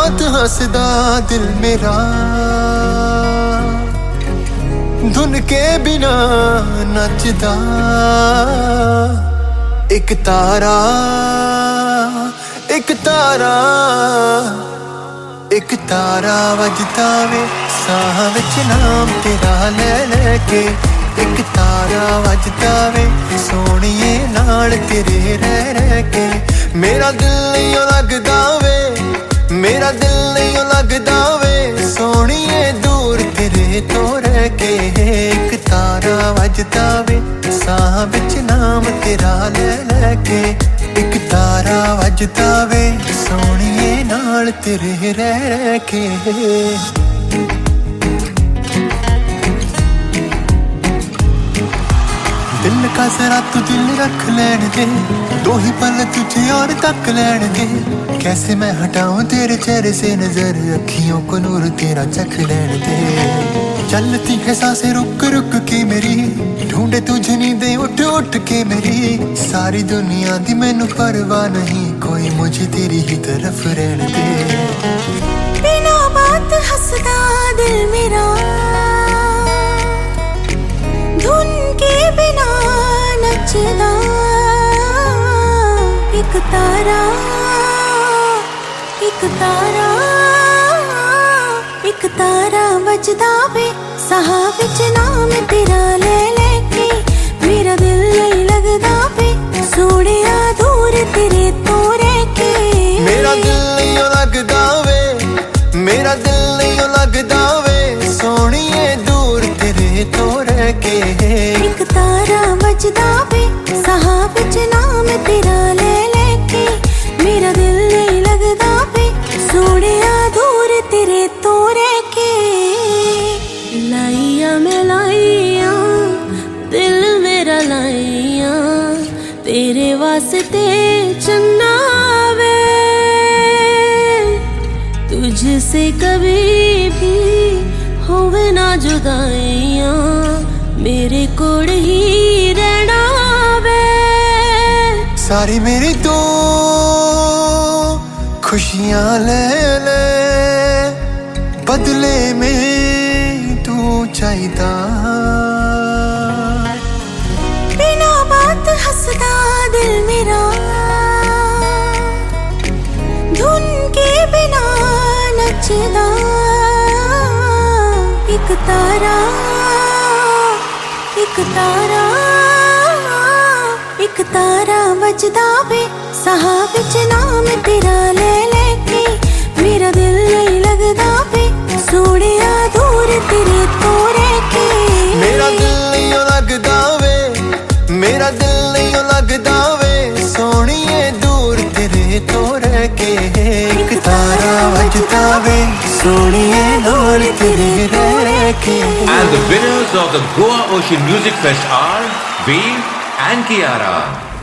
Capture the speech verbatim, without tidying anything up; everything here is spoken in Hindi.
बात हंसदा दिल मेरा, धुन के बिना नचदा। एक तारा एक तारा एक तारा वजदा वे साह विच नाम तेरा ले लेके। एक तारा वजदा वे सोहणिए नाल तेरे रह रह के। मेरा दिल नहीं लगदा वे, मेरा दिल नहीं लगदा वे सोहणिए दूर तेरे तो रह के। एक तारा वजदा वे साह विच नाम तेरा ले लेके। एक तारा वजदा वे सोहणिए नाल तेरे रह रह के। दिल का जरा तू दिल रख लेन दे, दो ही पल तुझे और तक लेन दे। कैसे मैं हटाऊं तेरे चेहरे से नजर, अखियों को नूर तेरा चख लेन दे। चलती है सांसें रुक रुक के मेरी, ढूंढे तुझे नींदें उठ उठ के मेरी। सारी दुनिया दी मैनू परवाह नहीं, कोई मुझे तेरी ही तरफ रहने दे। बिना बात हंसदा दिल मेरा, धुन के बिना नचदा। एक तारा एक तारा एक तारा वजदा वे साह विच नाम तेरा ले लेके। मेरा दिल नहीं लगदा वे सोहणिया दूर तेरे तो रह के। मेरा दिल नहीं लगदा वे, मेरा दिल नहीं लगदा वे सोहणिए दूर तेरे तो रह के। एक तारा वजदा वे साह विच नाम तेरा ले लेके। मेरा दिल नहीं लगदा वे सोहणिया दूर तेरे तो रह के। लाइया मैं लाइया दिल मेरा लाइया, तेरे वास्ते चन्ना वे। तुझसे कभी भी होवे ना जुदाइया, मेरे कोल ही रहना वे। सारी मेरी तू खुशियां ले ले, बदले में तू चाहिदा। बिना बात हंसदा दिल मेरा, धुन के बिना नचदा। एक तारा एक तारा एक तारा वजदा वे साह विच नाम तेरा ले लेके। मेरा दिल नहीं लगदा वे सोहणिया दूर तेरे तो रह के। मेरा दिल नहीं लगदा वे, मेरा दिल नहीं लगदा वे सोहणिए दूर तेरे तो रह के। एक तारा वजदा वे सोहणिए नाल तेरे रह रह के। And the winners of the Goa Ocean Music Fest are Veer and Kiara.